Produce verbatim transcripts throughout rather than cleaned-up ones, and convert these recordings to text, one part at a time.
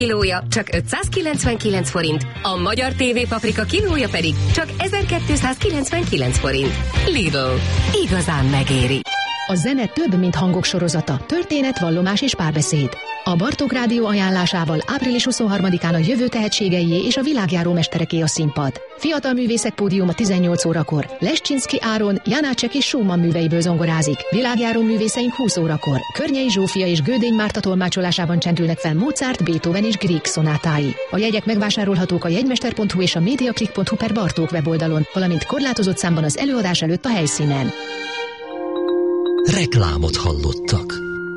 kilója csak ötszázkilencvenkilenc forint, a magyar té vé paprika kilója pedig csak ezerkétszázkilencvenkilenc forint. Lidl. Igazán megéri. A zene több, mint hangok sorozata, történet, vallomás és párbeszéd. A Bartók Rádió ajánlásával április huszonharmadikán a jövő tehetségeié és a világjáró mestereké a színpad. Fiatal művészek pódiuma tizennyolc órakor. Lesczynszky Áron, Janácsek és Schumann műveiből zongorázik. Világjáró művészeink húsz órakor. Környei Zsófia és Gödény Márta tolmácsolásában csendülnek fel Mozart, Beethoven és Grieg szonátái. A jegyek megvásárolhatók a jegymester pont hu és a mediaclick pont hu per Bartók weboldalon, valamint korlátozott számban az előadás előtt a helyszínen. Reklámot hallottak.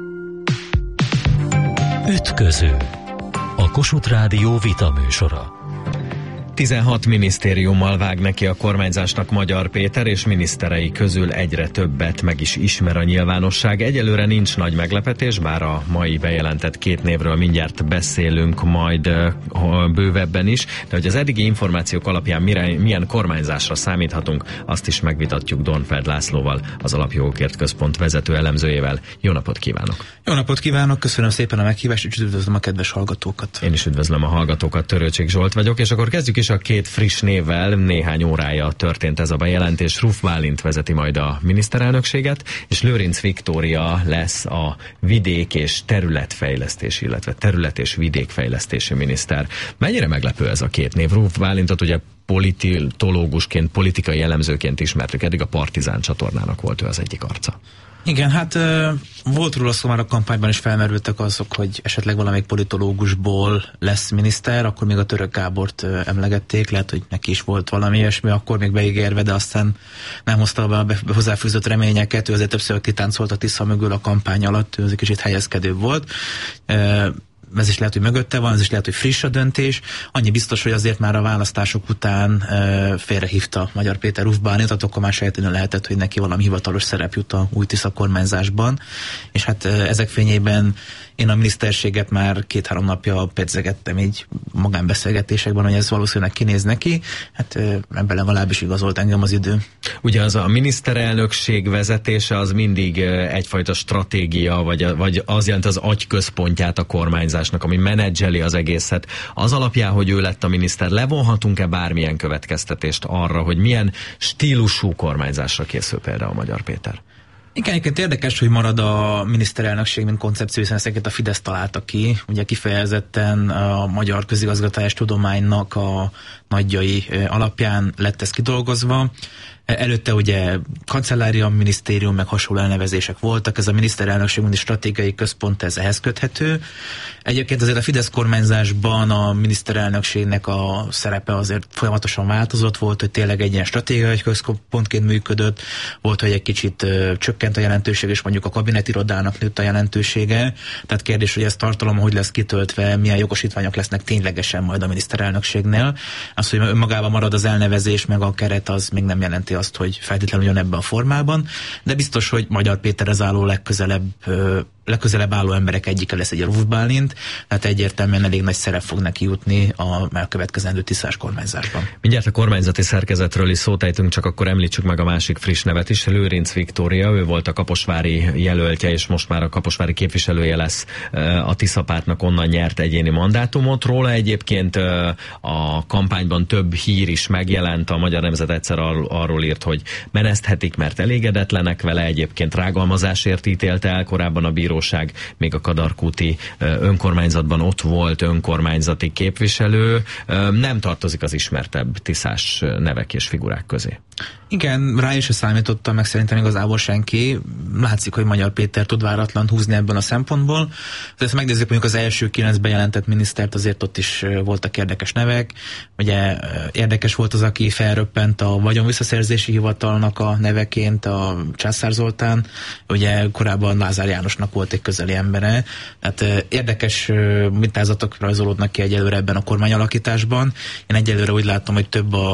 Ütköző. A Kossuth Rádió vitaműsora. tizenhat minisztériummal vág neki a kormányzásnak Magyar Péter, és miniszterei közül egyre többet meg is ismer a nyilvánosság. Egyelőre nincs nagy meglepetés, bár a mai bejelentett két névről mindjárt beszélünk majd uh, bővebben is, de hogy az eddigi információk alapján mire, milyen kormányzásra számíthatunk, azt is megvitatjuk Dornfeld Lászlóval, az Alapjogokért Központ vezető elemzőjével. Jó napot kívánok! Jó napot kívánok, köszönöm szépen a meghívást, és üdvözlöm a kedves hallgatókat. Én is üdvözlöm a hallgatókat, Törőcsik Zsolt vagyok, és akkor kezdjük is a két friss névvel. Néhány órája történt ez a bejelentés. Ruf Bálint vezeti majd a miniszterelnökséget, és Lőrinc Viktória lesz a vidék és területfejlesztés, illetve terület és vidékfejlesztési miniszter. Mennyire meglepő ez a két név? Ruf Bálintot ugye politológusként, politikai elemzőként ismertük, eddig a Partizán csatornának volt ő az egyik arca. Igen, hát volt róla szó, már a kampányban is felmerültek azok, hogy esetleg valamelyik politológusból lesz miniszter, akkor még a Török Gábort emlegették, lehet, hogy neki is volt valami ilyesmi, akkor még beígérve, de aztán nem hozta be a hozzáfűzött reményeket, ő azért többször kitáncolt a Tisza mögül a kampány alatt, ő egy kicsit helyezkedőbb volt. Ez is lehet, hogy mögötte van, ez is lehet, hogy friss a döntés. Annyi biztos, hogy azért már a választások után e, félrehívta Magyar Péter Ruf Bálintot, akkor már sejteni lehetett, hogy neki valami hivatalos szerep jut a új Tisza kormányzásban. És hát e, ezek fényében én a miniszterséget már két-három napja pedzegettem így magánbeszélgetésekben, hogy ez valószínűleg kinéz neki. Hát e, ebben legalábbis igazolt engem az idő. Ugye az a miniszterelnökség vezetése az mindig egyfajta stratégia, vagy, vagy az jelent az agyközpontját a kormányzásnak, ami menedzseli az egészet. Az alapján, hogy ő lett a miniszter, levonhatunk-e bármilyen következtetést arra, hogy milyen stílusú kormányzásra készül például Magyar Péter? Igen, egyébként érdekes, hogy marad a miniszterelnökség, mint koncepció, hiszen ezeket a Fidesz találta ki. Ugye kifejezetten a magyar közigazgatás tudománynak a nagyjai alapján lett ez kidolgozva. Előtte ugye kancellária, minisztérium, meg hasonló elnevezések voltak, ez a miniszterelnökség, mint stratégiai központ, ez ehhez köthető. Egyébként azért a Fidesz kormányzásban a miniszterelnökségnek a szerepe azért folyamatosan változott, volt, hogy tényleg egy ilyen stratégiai központként működött, volt, hogy egy kicsit ö, csökkent a jelentőség, és mondjuk a kabinetirodának nőtt a jelentősége. Tehát kérdés, hogy ez tartalom hogy lesz kitöltve, milyen jogosítványok lesznek ténylegesen majd a miniszterelnökségnél. Az, hogy önmagában marad az elnevezés, meg a keret, az még nem jelenti azt, hogy feltétlenül jön ebben a formában, de biztos, hogy Magyar Péterhez álló legközelebb, legközelebb álló emberek egyike lesz egy a Ruf Bálint, tehát egyértelműen elég nagy szerep fog neki jutni a elkövetkezendő tisztás kormányzásban. Mindjárt a kormányzati szerkezetről is szót ejtünk, csak akkor említsük meg a másik friss nevet is, Lőrinc Viktória, ő volt a kaposvári jelöltje, és most már a kaposvári képviselője lesz a Tisza pártnak, onnan nyert egyéni mandátumot. Róla egyébként a kampányban több hír is megjelent, a Magyar Nemzet egyszer arról írt, hogy meneszthetik, mert elégedetlenek vele, egyébként rágalmazásért ítélte el korábban a bíróság, még a Kadarkúti önkormányzatban ott volt önkormányzati képviselő, nem tartozik az ismertebb tiszás nevek és figurák közé. Igen, rá is számítottam, meg szerintem igazából senki. Látszik, hogy Magyar Péter tud váratlan húzni ebből a szempontból. De ezt megnézzük, mondjuk az első kilenc bejelentett minisztert, azért ott is voltak érdekes nevek. Ugye érdekes volt az, aki felröppent a vagyonvisszaszerzési hivatalnak a neveként, a Császár Zoltán. Ugye korábban Lázár Jánosnak volt egy közeli embere. Tehát érdekes mintázatok rajzolódnak ki egyelőre ebben a kormányalakításban. Én egyelőre úgy látom, hogy több a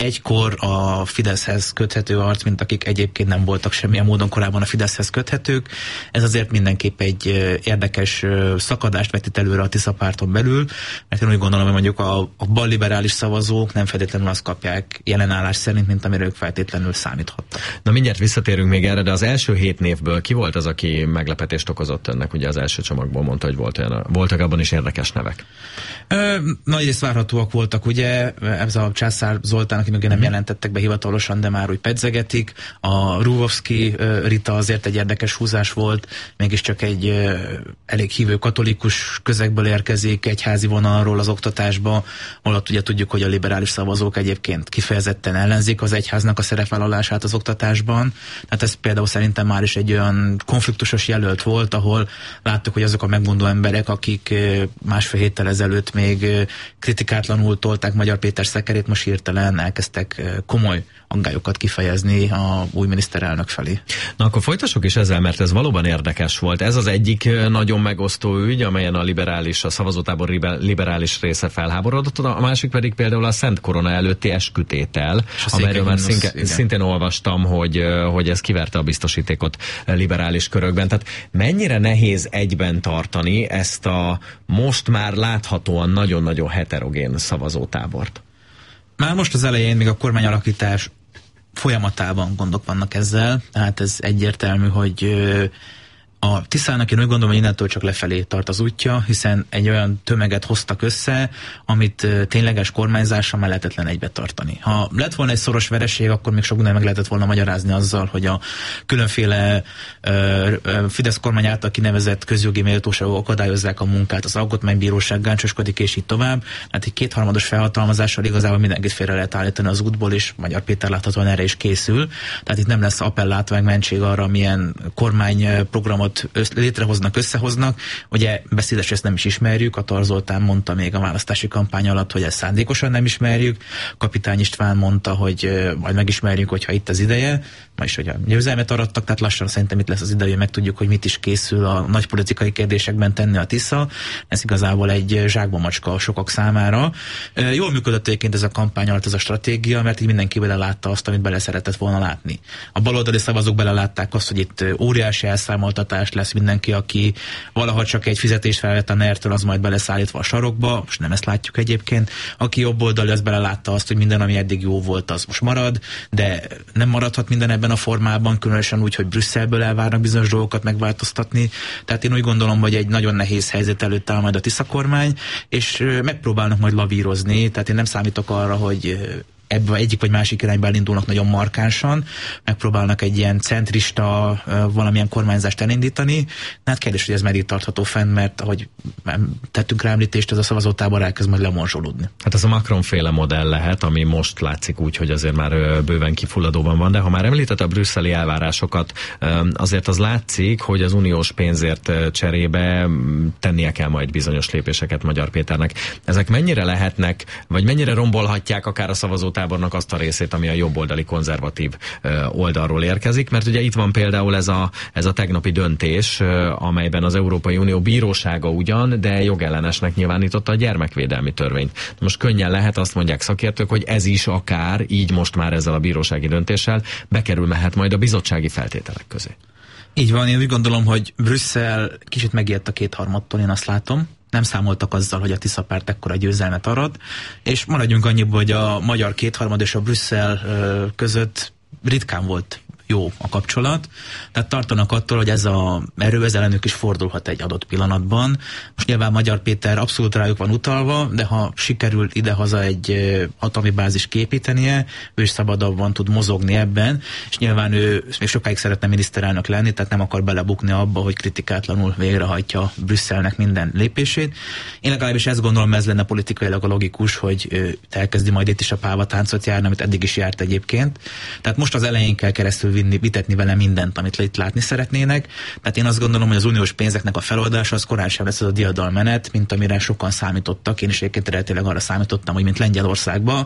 egykor a Fideszhez köthető arc, mint akik egyébként nem voltak semmilyen módon korábban a Fideszhez köthetők. Ez azért mindenképp egy érdekes szakadást vetít előre a Tisza párton belül, mert én úgy gondolom, hogy mondjuk a, a balliberális szavazók nem feltétlenül azt kapják jelenállás szerint, mint amire ők feltétlenül számíthattak. Na mindjárt visszatérünk még erre, de az első hét névből ki volt az, aki meglepetést okozott önnek? Ugye az első csomagból mondta, hogy volt olyan, voltak abban is érdekes nevek. Ö, nagyrészt várhatóak voltak, ugye, ez a Császár Zoltán, aki még nem jelentettek be hivatalosan, de már úgy pedzegetik. A Rúvovszki Rita azért egy érdekes húzás volt, mégiscsak egy ö, elég hívő katolikus közegből érkezik, egyházi vonalról az oktatásba, holott ugye tudjuk, hogy a liberális szavazók egyébként kifejezetten ellenzik az egyháznak a szerepvállalását az oktatásban. Tehát ez például szerintem már is egy olyan konfliktusos jelölt volt, ahol láttuk, hogy azok a megmondó emberek, akik másfél héttel ezelőtt még kritikátlanul tolták Magyar Péter szekerét, most hirtelen elkezdtek komoly aggályokat kifejezni a új miniszterelnök felé. Na akkor folytassuk is ezzel, mert ez valóban érdekes volt. Ez az egyik nagyon megosztó ügy, amelyen a liberális, a szavazótábor liberális része felháborodott, a másik pedig például a Szent Korona előtti eskütétel, amelyről már szinte, szintén olvastam, hogy, hogy ez kiverte a biztosítékot liberális körökben. Tehát mennyire nehéz egyben tartani ezt a most már láthatóan nagyon-nagyon heterogén szavazótábort? Már most az elején még a kormányalakítás folyamatában gondok vannak ezzel, tehát ez egyértelmű, hogy a Tiszának én úgy gondolom, hogy innentől csak lefelé tart az útja, hiszen egy olyan tömeget hoztak össze, amit tényleges kormányzással már lehetetlen egybe tartani. Ha lett volna egy szoros vereség, akkor még sok minden meg lehetett volna magyarázni azzal, hogy a különféle ö, ö, Fidesz kormány által kinevezett közjogi méltóságok akadályozzák a munkát, az alkotmánybíróság gáncsoskodik, és így tovább. Hát egy kétharmados felhatalmazással igazából mindenkit félre lehet állítani az útból, és Magyar Péter láthatóan erre is készül. Tehát itt nem lesz appellátvány mentség arra, milyen kormányprogramot létrehoznak, összehoznak. Ugye beszédes ezt nem is ismerjük, a Tar Zoltán mondta még a választási kampány alatt, hogy ezt szándékosan nem ismerjük. Kapitány István mondta, hogy majd megismerjük, hogyha itt az ideje, és hogy a győzelmet arattak, tehát lassan szerintem itt lesz az ideje, hogy megtudjuk, hogy mit is készül a nagy politikai kérdésekben tenni a Tisza. Ez igazából egy zsákba macska sokak számára. Jól működött egyébként ez a kampány alatt ez a stratégia, mert így mindenki belelátta azt, amit bele szeretett volna látni. A baloldali szavazók belelátták azt, hogy itt óriási elszámoltatás lesz, mindenki, aki valaha csak egy fizetést felvett a NER-től, az majd beleszállítva a sarokba, most nem ezt látjuk egyébként. Aki jobboldali, az belelátta azt, hogy minden, ami eddig jó volt, az most marad, de nem maradhat minden ebben a formában, különösen úgy, hogy Brüsszelből elvárnak bizonyos dolgokat megváltoztatni. Tehát én úgy gondolom, hogy egy nagyon nehéz helyzet előtt áll majd a Tisza kormány, és megpróbálnak majd lavírozni, tehát én nem számítok arra, hogy ebben egyik vagy másik irányba elindulnak nagyon markánsan, megpróbálnak egy ilyen centrista valamilyen kormányzást elindítani. Hát kérdés, hogy ez meddig tartható fenn, mert ahogy tettünk rá említést, ez a szavazótábor elkezd majd lemorzsolódni. Hát ez a Macron-féle modell lehet, ami most látszik úgy, hogy azért már bőven kifulladóban van, de ha már említett a brüsszeli elvárásokat, azért az látszik, hogy az uniós pénzért cserébe tennie kell majd bizonyos lépéseket Magyar Péternek. Ezek mennyire lehetnek, vagy mennyire rombolhatják akár a szavazótábornak tábornak azt a részét, ami a jobboldali konzervatív oldalról érkezik, mert ugye itt van például ez a, ez a tegnapi döntés, amelyben az Európai Unió bírósága ugyan, de jogellenesnek nyilvánította a gyermekvédelmi törvényt. Most könnyen lehet, azt mondják szakértők, hogy ez is akár, így most már ezzel a bírósági döntéssel bekerülhet majd a bizottsági feltételek közé. Így van, én úgy gondolom, hogy Brüsszel kicsit megijedt a kétharmadtól, én azt látom. Nem számoltak azzal, hogy a Tisza párt ekkora győzelmet arat, és maradjunk annyiból, hogy a magyar kétharmad és a Brüsszel között ritkán volt jó a kapcsolat, tehát tartanak attól, hogy ez a erő ez ellenük is fordulhat egy adott pillanatban. Most nyilván Magyar Péter abszolút rájuk van utalva, de ha sikerül idehaza egy hatalmi bázis képítenie, ő is szabadabban tud mozogni ebben, és nyilván ő még sokáig szeretne miniszterelnök lenni, tehát nem akar belebukni abba, hogy kritikátlanul végrehajtja Brüsszelnek minden lépését. Én legalábbis ezt gondolom, ez lenne politikailag a logikus, hogy elkezdi majd itt is a pávatáncot járni, amit eddig is járt egyébként. Tehát most az elején kell keresztül vinni, vitetni vele mindent, amit itt látni szeretnének. Tehát én azt gondolom, hogy az uniós pénzeknek a feloldása az korán sem lesz az a diadalmenet, mint amire sokan számítottak. Én is egyébként eredetileg arra számítottam, hogy mint Lengyelországban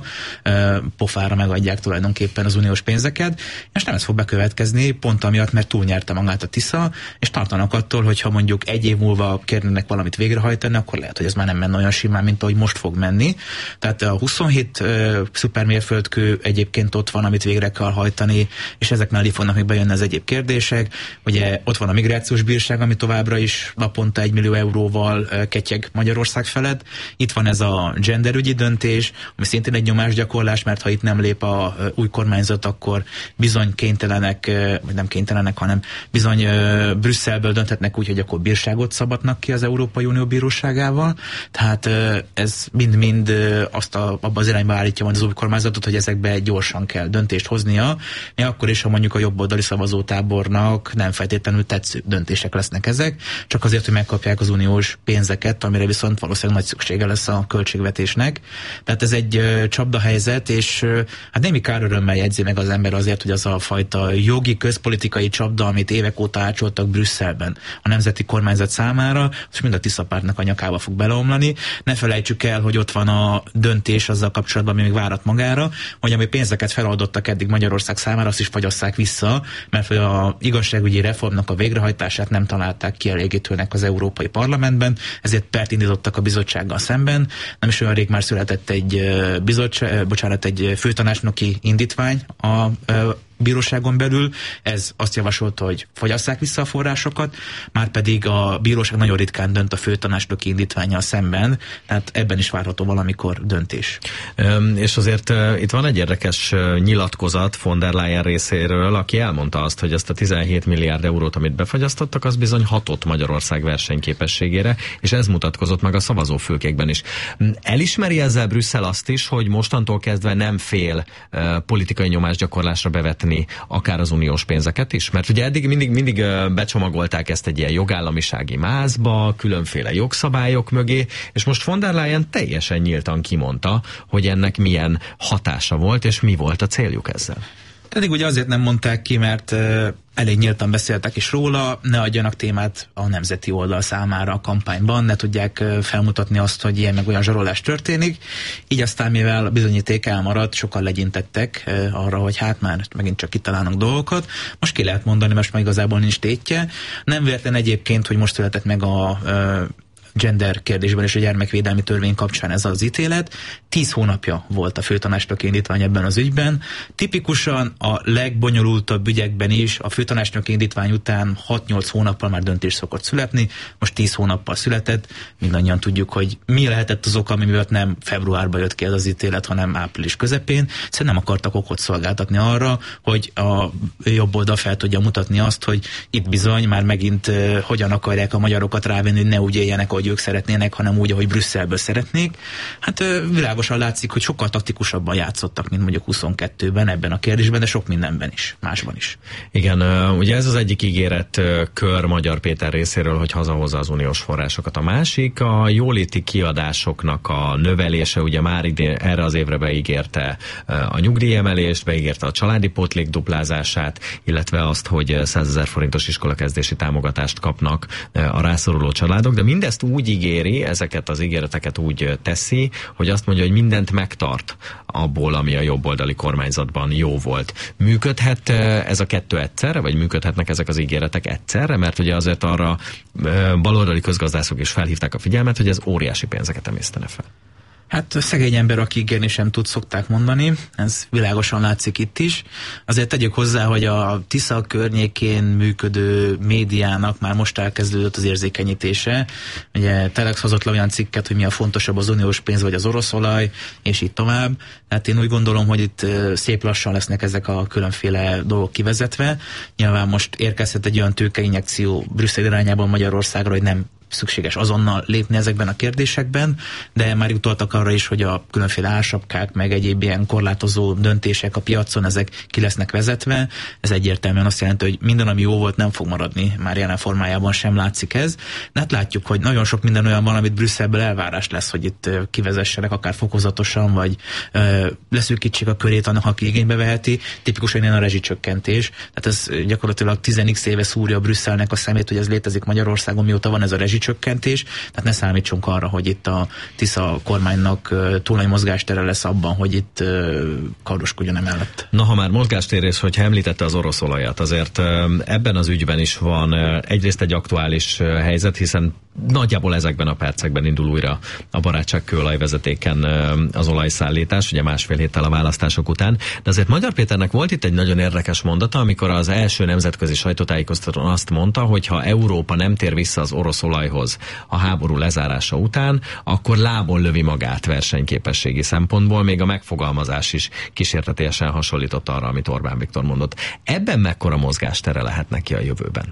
pofára megadják tulajdonképpen az uniós pénzeket, és nem ez fog bekövetkezni, pont amiatt, mert túlnyerte magát a Tisza, és tartanak attól, hogyha mondjuk egy év múlva kérnének valamit végrehajtani, akkor lehet, hogy ez már nem menne olyan simán, mint ahogy most fog menni. Tehát a huszonhét uh, szupermérföldkő egyébként ott van, amit végre kell hajtani, és ezek mellé fognak még bejönni az egyéb kérdések. Ugye ott van a migrációs bírság, ami továbbra is naponta egy millió euróval uh, ketyeg Magyarország felett. Itt van ez a genderügyi döntés, ami szintén egy nyomásgyakorlás, mert ha itt nem lép a uh, új kormányzat, akkor bizony kénytelenek, uh, vagy nem kénytelenek, hanem bizony uh, Brüsszelből dönthetnek úgy, hogy akkor bírságot szabadnak ki az Európai Unió bíróságával. Tehát uh, ez mind-mind uh, azt a, abba az irányba állítja majd az új kormányzatot, hogy ezekbe gyorsan kell döntést hoznia, még akkor is, ha mondjuk a jobboldali szavazótábornak nem feltétlenül tetsző döntések lesznek ezek, csak azért, hogy megkapják az uniós pénzeket, amire viszont valószínűleg nagy szüksége lesz a költségvetésnek. Tehát ez egy uh, csapdahelyzet, és uh, hát némi kár örömmel jegyzi meg az ember azért, hogy az a fajta jogi, közpolitikai csapda, amit évek óta ácsoltak Brüsszelben a nemzeti kormányzat számára, és mind a Tisza pártnak a nyakába fog beleomlani. Ne felejtsük el, hogy ott van a döntés azzal kapcsolatban, ami még várat magára, hogy ami pénzeket feloldottak eddig Magyarország számára, azt is fagyasszák vissza, mert hogy a igazságügyi reformnak a végrehajtását nem találták kielégítőnek az Európai Parlamentben, ezért pert indítottak a bizottsággal szemben. Nem is olyan rég már született egy bizottság, bocsánat, egy főtanácsnoki indítvány a bíróságon belül, ez azt javasolta, hogy fogyasszák vissza a forrásokat, már pedig a bíróság nagyon ritkán dönt a főtanácsnoki indítvánnyal szemben, tehát ebben is várható valamikor döntés. Üm, és azért uh, itt van egy érdekes uh, nyilatkozat von der Leyen részéről, aki elmondta azt, hogy ezt a tizenhét milliárd eurót, amit befagyasztottak, az bizony hatott Magyarország versenyképességére, és ez mutatkozott meg a szavazófülkékben is. Elismeri ezzel Brüsszel azt is, hogy mostantól kezdve nem fél uh, politikai nyomásgyakorlásra bevetni akár az uniós pénzeket is? Mert ugye eddig mindig, mindig becsomagolták ezt egy ilyen jogállamisági mázba, különféle jogszabályok mögé, és most von der Leyen teljesen nyíltan kimondta, hogy ennek milyen hatása volt, és mi volt a céljuk ezzel. Eddig ugye azért nem mondták ki, mert uh, elég nyíltan beszéltek is róla, ne adjanak témát a nemzeti oldal számára a kampányban, ne tudják uh, felmutatni azt, hogy ilyen meg olyan zsarolás történik. Így aztán, mivel a bizonyíték elmaradt, sokan legyintettek uh, arra, hogy hát már megint csak kitalálnak dolgokat. Most ki lehet mondani, most már igazából nincs tétje. Nem véletlen egyébként, hogy most született meg a uh, gender kérdésben és a gyermekvédelmi törvény kapcsán ez az ítélet. Tíz hónapja volt a főtanácsnoki indítvány ebben az ügyben. Tipikusan a legbonyolultabb ügyekben is a főtanácsnoki indítvány után hat-nyolc hónappal már döntés szokott születni, most tíz hónappal született. Mindannyian tudjuk, hogy mi lehetett az oka, ami miatt nem februárban jött ki ez az ítélet, hanem április közepén. Szóval nem akartak okot szolgáltatni arra, hogy a jobb oldal fel tudja mutatni azt, hogy itt bizony már megint uh, hogyan akarják a magyarokat rávenni, hogy ne úgy éljenek, ahogy ők szeretnének, hanem úgy, ahogy Brüsszelből szeretnék. Hát világosan látszik, hogy sokkal taktikusabban játszottak, mint mondjuk huszonkettőben ebben a kérdésben, de sok mindenben is, másban is. Igen, ugye ez az egyik ígéret kör Magyar Péter részéről, hogy hazahozza az uniós forrásokat. A másik a jóléti kiadásoknak a növelése, ugye már ide, erre az évre beígérte a nyugdíjemelést, beígérte a családi pótlék duplázását, illetve azt, hogy százezer forintos iskolakezdési támogatást kapnak a rászoruló családok, de mindezt úgy ígéri, ezeket az ígéreteket úgy teszi, hogy azt mondja, hogy mindent megtart abból, ami a jobboldali kormányzatban jó volt. Működhet ez a kettő egyszerre, vagy működhetnek ezek az ígéretek egyszerre? Mert ugye azért arra baloldali közgazdászok is felhívták a figyelmet, hogy ez óriási pénzeket emésztene fel. Hát szegény ember, aki ígérni sem tud, szokták mondani, ez világosan látszik itt is. Azért tegyük hozzá, hogy a Tisza környékén működő médiának már most elkezdődött az érzékenyítése. Ugye Telex hozott le olyan cikket, hogy mi a fontosabb, az uniós pénz vagy az orosz olaj, és így tovább. Tehát én úgy gondolom, hogy itt szép lassan lesznek ezek a különféle dolgok kivezetve. Nyilván most érkezhet egy olyan tőkeinjekció Brüsszel irányában Magyarországra, hogy nem szükséges azonnal lépni ezekben a kérdésekben, de már utaltak arra is, hogy a különféle ársapkák, meg egyéb ilyen korlátozó döntések a piacon, ezek ki lesznek vezetve. Ez egyértelműen azt jelenti, hogy minden, ami jó volt, nem fog maradni, már jelen formájában sem látszik ez. De hát látjuk, hogy nagyon sok minden olyan van, amit Brüsszelből elvárás lesz, hogy itt kivezessenek, akár fokozatosan, vagy ö, leszűkítsék a körét annak, aki igénybe veheti. Tipikusan ilyen a rezsicsökkentés. Tehát ez gyakorlatilag tíz x éve szúrja Brüsszelnek a szemét, hogy ez létezik Magyarországon, mióta van ez a rezsicsökkentés. Tehát ne számítsunk arra, hogy itt a Tisza kormánynak ö, túl nagy mozgástere lesz abban, hogy itt ö, kardoskodjon emellett. Na, ha már mozgástérés, hogyha említette az orosz olajat, azért ö, ebben az ügyben is van ö, egyrészt egy aktuális ö, helyzet, hiszen nagyjából ezekben a percekben indul újra a barátságkőolajvezetéken az olajszállítás, ugye másfél héttel a választások után. De azért Magyar Péternek volt itt egy nagyon érdekes mondata, amikor az első nemzetközi sajtótájékoztatón azt mondta, hogy ha Európa nem tér vissza az orosz olajhoz a háború lezárása után, akkor lábon lövi magát versenyképességi szempontból, még a megfogalmazás is kísértetiesen hasonlított arra, amit Orbán Viktor mondott. Ebben mekkora mozgástere lehet neki a jövőben?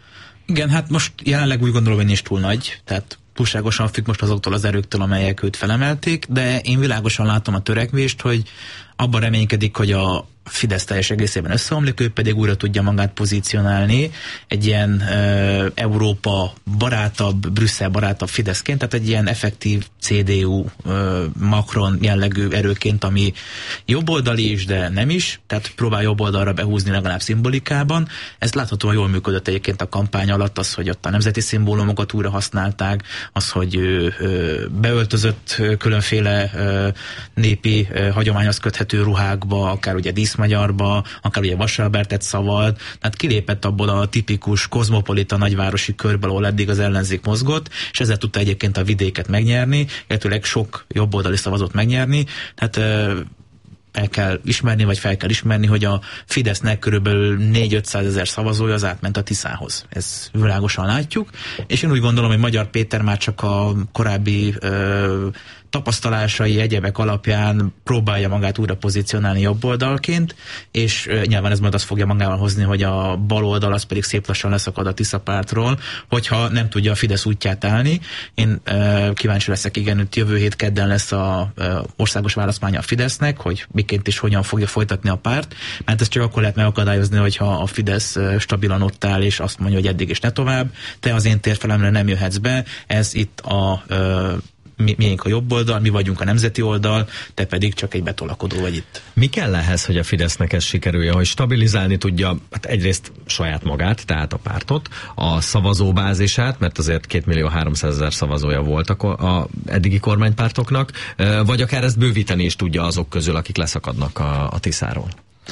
Igen, hát most jelenleg úgy gondolom, hogy nincs túl nagy, tehát túlságosan függ most azoktól az erőktől, amelyek őt felemelték, de én világosan látom a törekvést, hogy abban reménykedik, hogy a Fidesz teljes egészében összeomlik, ő pedig újra tudja magát pozícionálni egy ilyen ö, Európa barátabb, Brüsszel barátabb Fideszként, tehát egy ilyen effektív cé dé u ö, Macron jellegű erőként, ami jobboldali is, de nem is, tehát próbál jobb oldalra behúzni legalább szimbolikában. Ez láthatóan jól működött egyébként a kampány alatt, az, hogy ott a nemzeti szimbólumokat újra használták, az, hogy ő, ö, beöltözött különféle ö, népi ö, hagyományhoz köthető ruhákba, akár ugye díszmagyarba, akár ugye Vasalbertet szavalt, tehát kilépett abból a tipikus kozmopolita nagyvárosi körből, ahol eddig az ellenzék mozgott, és ezzel tudta egyébként a vidéket megnyerni, illetőleg sok jobboldali szavazót megnyerni, tehát ö, el kell ismerni, vagy fel kell ismerni, hogy a Fidesznek körülbelül négy-ötszázezer szavazója az átment a Tiszához. Ez világosan látjuk, és én úgy gondolom, hogy Magyar Péter már csak a korábbi ö, tapasztalásai, egyebek alapján próbálja magát újra pozícionálni jobb oldalként, és uh, nyilván ez majd azt fogja magával hozni, hogy a bal oldal az pedig szép lassan leszakad a Tisza pártról, hogyha nem tudja a Fidesz útját állni. Én uh, kíváncsi leszek, igen, hogy jövő hét kedden lesz a uh, országos választmánya a Fidesznek, hogy miként és hogyan fogja folytatni a párt, mert ezt csak akkor lehet megakadályozni, hogyha a Fidesz uh, stabilan ott áll, és azt mondja, hogy eddig is ne tovább, te az én térfelemre nem jöhetsz be, ez itt a uh, Mi, miénk a jobb oldal, mi vagyunk a nemzeti oldal, te pedig csak egy betolakodó vagy itt. Mi kell ehhez, hogy a Fidesznek ez sikerülje, hogy stabilizálni tudja hát egyrészt saját magát, tehát a pártot, a szavazóbázisát, mert azért két millió háromszázezer szavazója volt a, a eddigi kormánypártoknak, vagy akár ezt bővíteni is tudja azok közül, akik leszakadnak a, a Tiszáról?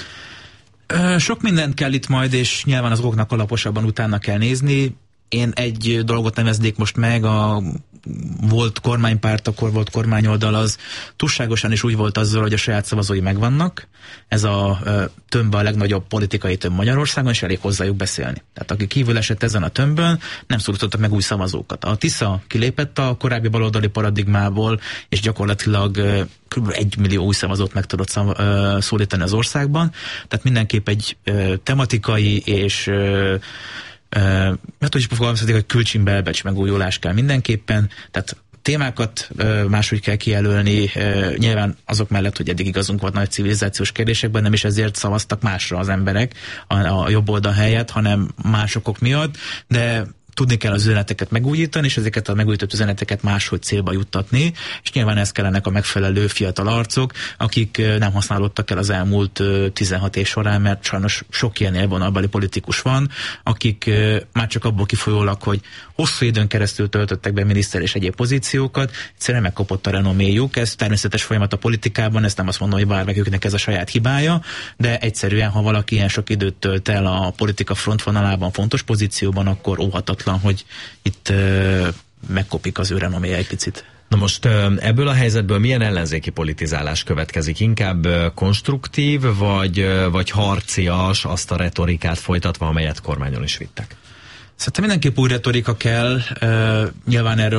Sok mindent kell itt majd, és nyilván az okoknak alaposabban utána kell nézni. Én egy dolgot neveznék most meg, a volt kormánypárt, akkor volt kormányoldal, az túlságosan is úgy volt azzal, hogy a saját szavazói megvannak. Ez a tömb a legnagyobb politikai tömb Magyarországon, és elég hozzájuk beszélni. Tehát aki kívül esett ezen a tömbön, nem szólítottak meg új szavazókat. A Tisza kilépett a korábbi baloldali paradigmából, és gyakorlatilag kb. egy millió új szavazót meg tudott szólítani az országban. Tehát mindenképp egy tematikai és Uh, hát hogy fogalmazhatik, hogy külcsin-belbecs megújulás kell mindenképpen, tehát témákat uh, máshogy kell kijelölni, uh, nyilván azok mellett, hogy eddig igazunk volt nagy civilizációs kérdésekben, nem is ezért szavaztak másra az emberek a, a jobb oldal helyett, hanem másokok miatt, de tudni kell az üzeneteket megújítani, és ezeket a megújított üzeneteket máshogy célba juttatni, és nyilván ez kellenek a megfelelő fiatal arcok, akik nem használódtak el az elmúlt tizenhat év során, mert sajnos sok ilyen élvonalbeli politikus van, akik már csak abból kifolyólag, hogy hosszú időn keresztül töltöttek be miniszter és egyéb pozíciókat, egyszerűen megkopott a renoméjuk. Ez természetes folyamat a politikában, ezt nem azt mondom, hogy bármelyiküknek ez a saját hibája, de egyszerűen, ha valaki ilyen sok időt tölt el a politika frontvonalában, fontos pozícióban, akkor óhatatlan, hogy itt uh, megkopik az ő renoméja egy picit. Na most ebből a helyzetből milyen ellenzéki politizálás következik? Inkább konstruktív, vagy, vagy harcias, azt a retorikát folytatva, amelyet kormányon is vittek? Szerintem mindenképp új retorika kell, uh, nyilván erről majd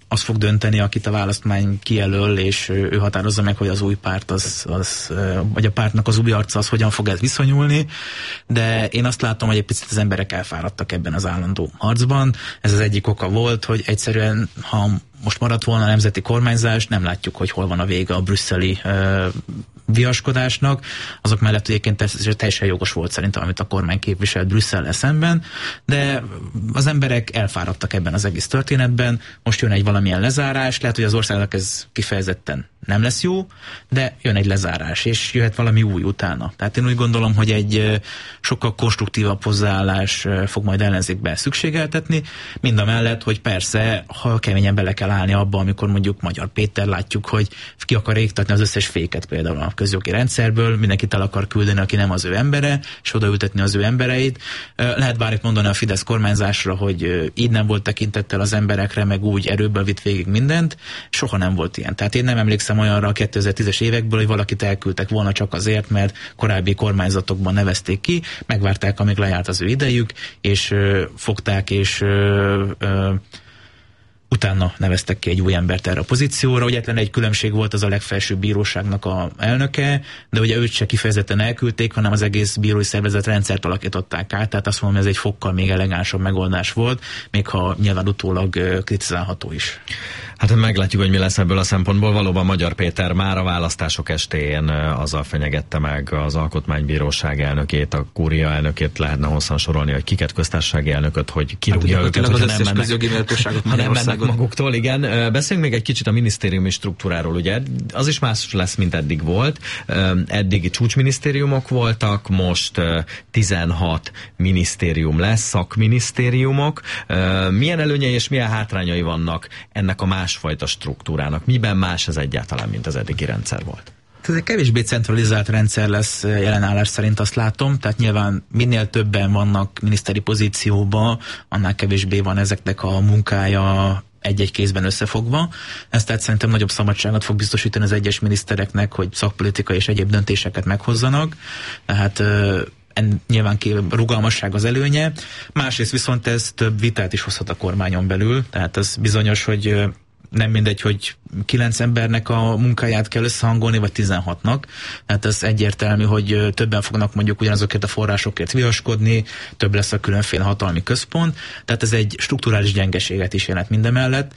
az fog dönteni, akit a választmány kijelöl, és ő határozza meg, hogy az új párt, az, az, vagy a pártnak az új arca, az hogyan fog ez viszonyulni, de én azt látom, hogy egy picit az emberek elfáradtak ebben az állandó harcban. Ez az egyik oka volt, hogy egyszerűen, ha most maradt volna a nemzeti kormányzás, nem látjuk, hogy hol van a vége a brüsszeli uh, viaskodásnak. Azok mellett egyébként teljesen jogos volt szerintem, amit a kormány képviselt Brüsszellel szemben, de az emberek elfáradtak ebben az egész történetben. Most jön egy valamilyen lezárás, lehet, hogy az országnak ez kifejezetten nem lesz jó, de jön egy lezárás, és jöhet valami új utána. Tehát én úgy gondolom, hogy egy sokkal konstruktívabb hozzáállás fog majd ellenzékbe szükségeltetni, mind a mellett, hogy persze, ha keményen bele kell állni abba, amikor mondjuk Magyar Péter látjuk, hogy ki akar égtatni az összes féket például a közjogi rendszerből, mindenkit el akar küldeni, aki nem az ő embere, és odaültetni az ő embereit. Lehet bármit mondani a Fidesz kormányzásra, hogy így nem volt tekintettel az emberekre, meg úgy erőből vitt végig mindent, soha nem volt ilyen. Tehát én nem emlékszem olyanra a kétezer-tízes évekből, hogy valakit elküldtek volna csak azért, mert korábbi kormányzatokban nevezték ki, megvárták, amíg lejárt az ő idejük, és ö, fogták, és ö, ö, utána neveztek ki egy új embert erre a pozícióra. Ugye egyetlen egy különbség volt, az a legfelsőbb bíróságnak a elnöke, de ugye őt se kifejezetten elküldték, hanem az egész bírói szervezet rendszert alakították át, tehát azt mondom, ez egy fokkal még elegánsabb megoldás volt, még ha nyilván utólag kritizálható is. Hát meglátjuk, hogy mi lesz ebből a szempontból. Valóban Magyar Péter már a választások estéjén azzal fenyegette meg az Alkotmánybíróság elnökét, a Kúria elnökét, lehetne hosszan sorolni, hogy kiket köztársasági elnököt, hogy kirúgja hát, őket, hogyha nem mennek, ha nem mennek maguktól. Igen. Beszéljünk még egy kicsit a minisztériumi struktúráról. Ugye az is más lesz, mint eddig volt. Eddig csúcsminisztériumok voltak, most tizenhat minisztérium lesz, szakminisztériumok. Milyen előnyei és milyen hátrányai vannak ennek a másfajta struktúrának? Miben más ez egyáltalán, mint az eddigi rendszer volt? Ez egy kevésbé centralizált rendszer lesz jelenállás szerint, azt látom, tehát nyilván minél többen vannak miniszteri pozícióban, annál kevésbé van ezeknek a munkája egy-egy kézben összefogva. Ez tehát szerintem nagyobb szabadságot fog biztosítani az egyes minisztereknek, hogy szakpolitikai és egyéb döntéseket meghozzanak. Tehát en, nyilván ki rugalmasság az előnye. Másrészt viszont ez több vitát is hozhat a kormányon belül, tehát ez bizonyos, hogy nem mindegy, hogy kilenc embernek a munkáját kell összehangolni, vagy tizenhatnak. Hát ez egyértelmű, hogy többen fognak mondjuk ugyanazokért a forrásokért viaskodni, több lesz a különféle hatalmi központ. Tehát ez egy strukturális gyengeséget is jelent mindemellett.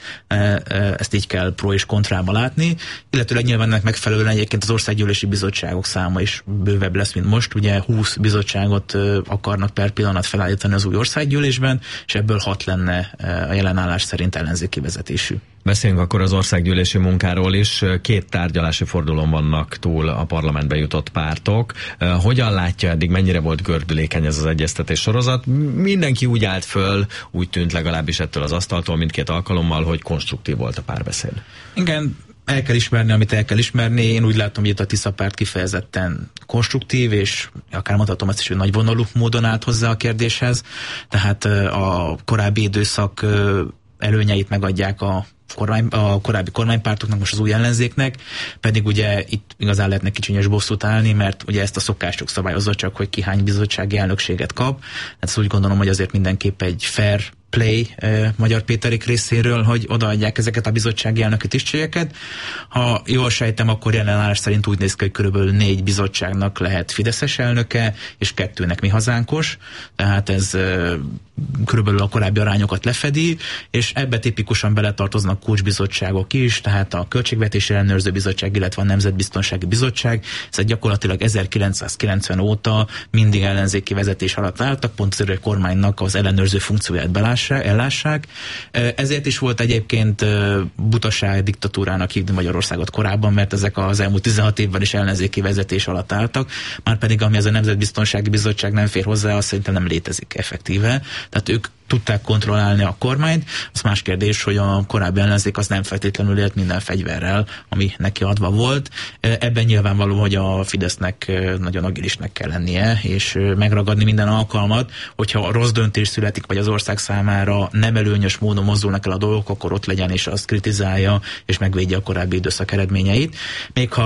Ezt így kell pro és kontrába látni. Illetőleg nyilván ennek megfelelően egyébként az országgyűlési bizottságok száma is bővebb lesz, mint most. Ugye húsz bizottságot akarnak per pillanat felállítani az új országgyűlésben, és ebből hat lenne a jelenállás szerint ellenzéki vezetésű. Beszéljünk akkor az országgyűlési munkáról is. Két tárgyalási fordulón vannak túl a parlamentbe jutott pártok. Hogyan látja eddig, mennyire volt gördülékeny ez az egyeztetés sorozat? Mindenki úgy állt föl, úgy tűnt legalábbis ettől az asztaltól mindkét alkalommal, hogy konstruktív volt a párbeszéd. Igen, el kell ismerni, amit el kell ismerni. Én úgy látom, hogy itt a Tisza párt kifejezetten konstruktív, és akár mondhatom azt is, hogy nagyvonalú módon állt hozzá a kérdéshez. Tehát a korábbi időszak előnyeit megadják a Kormány, a korábbi kormánypártoknak, most az új ellenzéknek, pedig ugye itt igazán lehetne kicsinyes bosszút állni, mert ugye ezt a szokások szabályozza csak, hogy ki hány bizottsági elnökséget kap. Hát úgy gondolom, hogy azért mindenképp egy fair play eh, Magyar Péterék részéről, hogy odaadják ezeket a bizottsági elnöki tisztségeket. Ha jól sejtem, akkor jelenállás szerint úgy néz ki, hogy körülbelül négy bizottságnak lehet fideszes elnöke, és kettőnek mi hazánkos. Tehát ez eh, körülbelül a korábbi arányokat lefedi, és ebbe tipikusan beletartoznak kulcsbizottságok is, tehát a Költségvetési Ellenőrző Bizottság, illetve a Nemzetbiztonsági Bizottság. Ezek gyakorlatilag ezerkilencszázkilencven óta mindig ellenzéki vezetés alatt álltak, pont azért a kormánynak az ellenőrző funkcióját belássák, ellássák. Ezért is volt egyébként butaság diktatúrának hívni Magyarországot korábban, mert ezek az elmúlt tizenhat évben is ellenzéki vezetés alatt álltak, márpedig ami ez a Nemzetbiztonsági Bizottság nem fér hozzá, azt szerintem nem létezik effektíve. Tehát ők tudták kontrollálni a kormányt. Az más kérdés, hogy a korábbi ellenzék az nem feltétlenül élt minden fegyverrel, ami neki adva volt. Ebben nyilvánvaló, hogy a Fidesznek nagyon agilisnek kell lennie, és megragadni minden alkalmat, hogyha rossz döntés születik, vagy az ország számára nem előnyös módon mozdulnak el a dolgok, akkor ott legyen, és azt kritizálja, és megvédje a korábbi időszak eredményeit. Még ha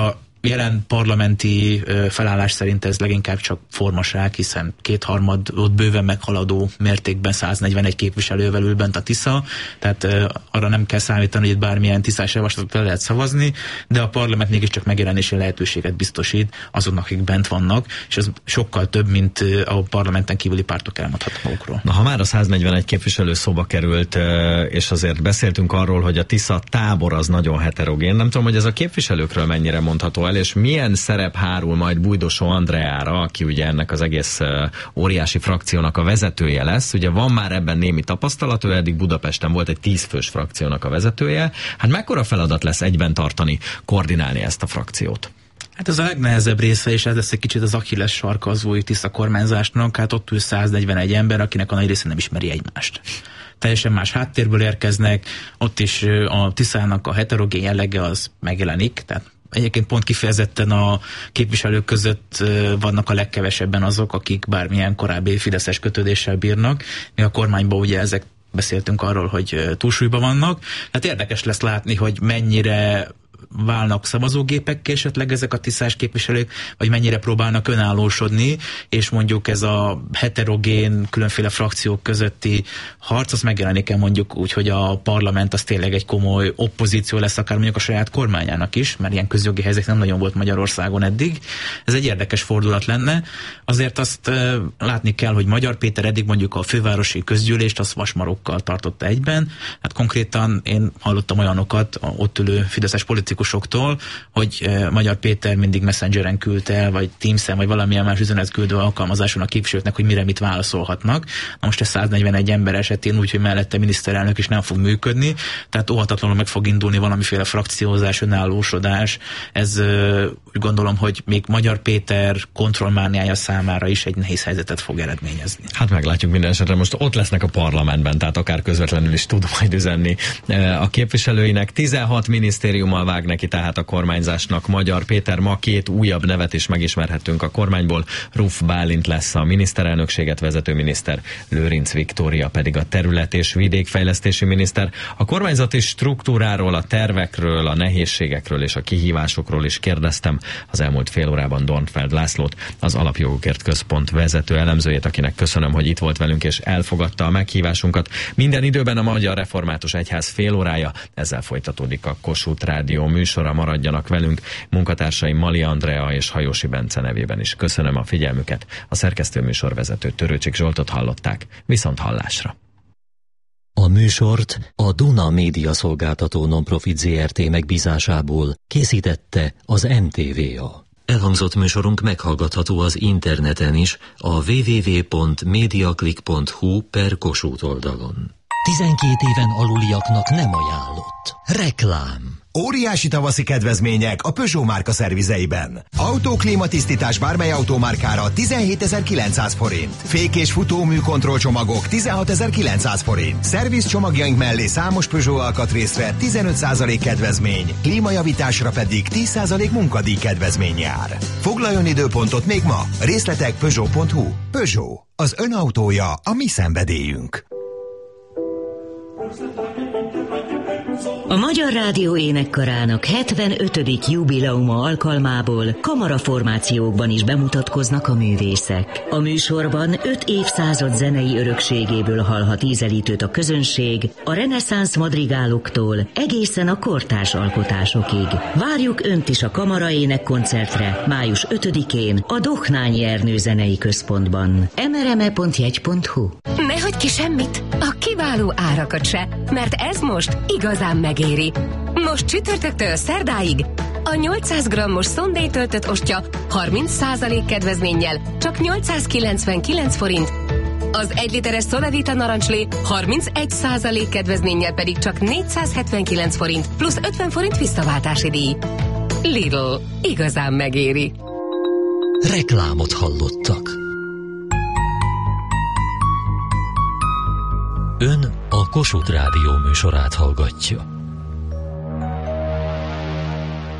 jelen parlamenti felállás szerint ez leginkább csak formaság, hiszen kétharmad ott bőven meghaladó mértékben száznegyvenegy képviselővel ül bent a Tisza, tehát arra nem kell számítani, hogy itt bármilyen tisztás javaslatot le lehet szavazni, de a parlament mégiscsak megjelenési lehetőséget biztosít azoknak, akik bent vannak, és ez sokkal több, mint a parlamenten kívüli pártok elmondhatnak magukról. Na, ha már a száznegyvenegy képviselő szóba került, és azért beszéltünk arról, hogy a Tisza tábor az nagyon heterogén, nem tudom, hogy ez a képviselőkről mennyire mondható el, és milyen szerep hárul majd Bújdosó Andreára, aki ugye ennek az egész óriási frakciónak a vezetője lesz. Ugye van már ebben némi tapasztalat, ő eddig Budapesten volt egy tízfős frakciónak a vezetője. Hát mekkora feladat lesz egyben tartani, koordinálni ezt a frakciót? Hát ez a legnehezebb része, és ez lesz egy kicsit az Achilles sarka az új Tisza kormányzásnak. Hát ott ül száznegyvenegy ember, akinek a nagy része nem ismeri egymást. Teljesen más háttérből érkeznek, ott is a Tiszának a heterogén jellege az megjelenik, tehát egyébként pont kifejezetten a képviselők között vannak a legkevesebben azok, akik bármilyen korábbi fideszes kötődéssel bírnak. Mi a kormányban ugye ezek beszéltünk arról, hogy túlsúlyban vannak. Hát érdekes lesz látni, hogy mennyire válnak szavazógépek esetleg ezek a tisztás képviselők, vagy mennyire próbálnak önállósodni, és mondjuk ez a heterogén, különféle frakciók közötti harc, az megjelenik-e mondjuk úgy, hogy a parlament az tényleg egy komoly opozíció lesz, akár mondjuk a saját kormányának is, mert ilyen közjogi helyzet nem nagyon volt Magyarországon eddig. Ez egy érdekes fordulat lenne. Azért azt uh, látni kell, hogy Magyar Péter eddig mondjuk a fővárosi közgyűlést az vasmarokkal tartotta egyben. Hát konkrétan én hallottam olyanokat ott ülő fideszes politikusoktól, hogy uh, Magyar Péter mindig Messengeren küldte el, vagy Teams-en, vagy valamilyen más üzenetküldő alkalmazáson a képviselőknek, hogy mire mit válaszolhatnak. Na most ez száznegyvenegy ember esetén úgy, hogy mellette miniszterelnök is nem fog működni, tehát óhatatlanul meg fog indulni valamiféle frakciózás, önállósodás. Ez uh, úgy gondolom, hogy még Magyar Péter kontrollmániája számára is egy nehéz helyzetet fog eredményezni. Hát meglátjuk minden esetre. Most ott lesznek a parlamentben, tehát akár közvetlenül is tud majd üzenni a képviselőinek. tizenhat minisztériummal vág neki tehát a kormányzásnak Magyar Péter. Ma két újabb nevet is megismerhettünk a kormányból. Ruf Bálint lesz a miniszterelnökséget vezető miniszter, Lőrinc Viktória pedig a terület- és vidékfejlesztési miniszter. A kormányzati struktúráról, a tervekről, a nehézségekről és a kihívásokról is kérdeztem az elmúlt fél órában Dornfeld Lászlót, az Alapjogokért Központ vezető elemzőjét, akinek köszönöm, hogy itt volt velünk és elfogadta a meghívásunkat. Minden időben a Magyar Református Egyház fél órája, ezzel folytatódik a Kossuth Rádió műsora, maradjanak velünk. Munkatársaim Mali Andrea és Hajósi Bence nevében is köszönöm a figyelmüket. A szerkesztő műsorvezető Törőcsik Zsoltot hallották. Viszont hallásra! A műsort a Duna Média Szolgáltató Nonprofit zé er té megbízásából készítette az em té vé á. Elhangzott műsorunk meghallgatható az interneten is a double-u double-u double-u pont mediaclick pont hu per Kossuth oldalon. tizenkét éven aluliaknak nem ajánlott. Reklám. Óriási tavaszi kedvezmények a Peugeot márka szervizeiben. Autóklímatisztítás bármely autómárkára tizenhétezer-kilencszáz forint. Fék- és futómű kontrollcsomagok tizenhatezer-kilencszáz forint. Szerviz csomagjaink mellé számos Peugeot alkatrészre tizenöt százalék kedvezmény, klímajavításra pedig tíz százalék munkadíj kedvezmény jár. Foglaljon időpontot még ma. Részletek peugeot pont hu. Peugeot. Az ön autója a mi szenvedélyünk. A Magyar Rádió Énekkarának hetvenötödik jubileuma alkalmából kamaraformációkban is bemutatkoznak a művészek. A műsorban öt évszázad zenei örökségéből hallhat ízelítőt a közönség, a reneszánsz madrigáloktól egészen a kortárs alkotásokig. Várjuk Önt is a kamaraének koncertre május ötödikén a Dohnányi Ernő Zenei Központban. em er em e pont jegy pont hu. Ne hagyj ki semmit, a kiváló árakat se, mert ez most igazán megéri. Most csütörtöktől szerdáig a nyolcszáz grammos Sunday töltött ostya harminc százalék kedvezménnyel csak nyolcszázkilencvenkilenc forint, az egy literes Solavita narancslé harmincegy százalék kedvezménnyel pedig csak négyszázhetvenkilenc forint plusz ötven forint visszaváltási díj. Lidl, igazán megéri. Reklámot hallottak. Ön a Kossuth Rádió műsorát hallgatja.